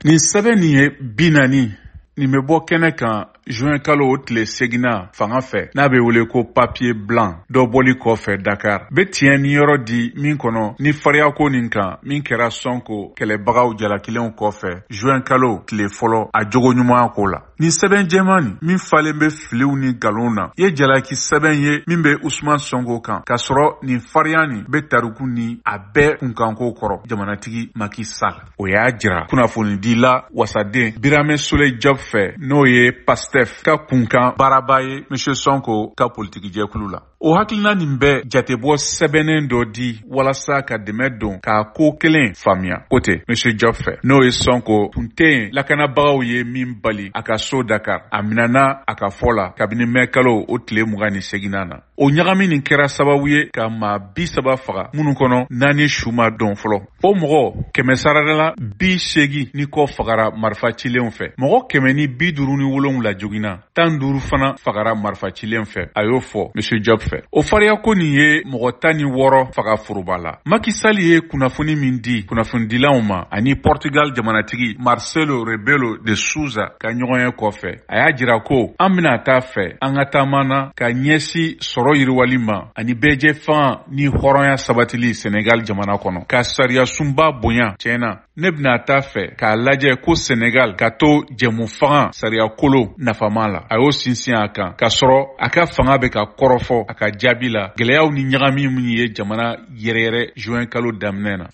Nin sɛbɛn nin ye 40 nin bɛ bɔ kɛnɛ kan juin kalo o tile 8 fanga fɛ n'a bɛ wele ko papier blanc dɔ bɔli kɔfɛ Dakar bɛ tiɲɛ ni yɔrɔ di min kɔnɔ ni fariya ko nin kan min kɛra Sonko kɛlɛbagaw jalakilenw kɔfɛ juin kalo tile fɔlɔ a jogo ɲuman ko la. Ni sɛbɛn jɛman nin min falen bɛ filiw ni galon na ye jalaki sɛbɛn ye min bɛ Usman Sonko kan ka sɔrɔ nin fariya nin bɛ tariku ni a bɛɛ kunkanko kɔrɔ jamanatigi Macky Sall. O y'a jira kunnafonidila wasaden Birame Souleye Diop fɛ n'o ye PASTEF ka kunkan baaraba ye M. Sonko ka politiki jɛkulu la. O hakilina nin bɛɛ jatebɔ sɛbɛnnen dɔ di walasa ka dɛmɛ don k'a ko kelen faamuya. O tɛ M. Diop fɛ n'o ye Sonko tun tɛ yen lakanabagaw ye min bali a ka so Dakar a minɛna a ka fɔ la kabini mai kalo o tile 28 na. O ɲagami nin kɛra sababu ye ka maa 30 faga minnu kɔnɔ 4 su ma dɔn fɔlɔ. O mɔgɔ 100 sarala 80 ni kɔ fagara marifa cilenw fɛ. Mɔgɔ 157 joginna 15 fana fagara marifa cilen fɛ. A y'o fɔ M. Diop fɛ. O fariya ko nin ye mɔgɔ 16 faga foroba la. Macky Sall ye kunnafoni min di kunnafonidilaw ma ani Portugal jamanatigi Marcelo Rebelo de Souza ka ɲɔgɔnya kɔfɛ a y'a jira ko an bɛna taa fɛ an ka taamana ka ɲɛsi sɔrɔ yiriwali ma ani bɛɛjɛ fan ni hɔrɔnya sabatili Senegal jamana kɔnɔ ka sariya sunba bonya. Tiɲɛna ne bɛna taa fɛ k'a lajɛ ko Senegal ka to jɛmu fanga sariya kolo nafama la. A y'o sinsin a kan ka sɔrɔ a ka fanga bɛ ka kɔrɔfɔ a ka jaabi la gɛlɛyaw ni ɲagami min ye jamana yɛrɛyɛrɛ juin kalo daminɛ na.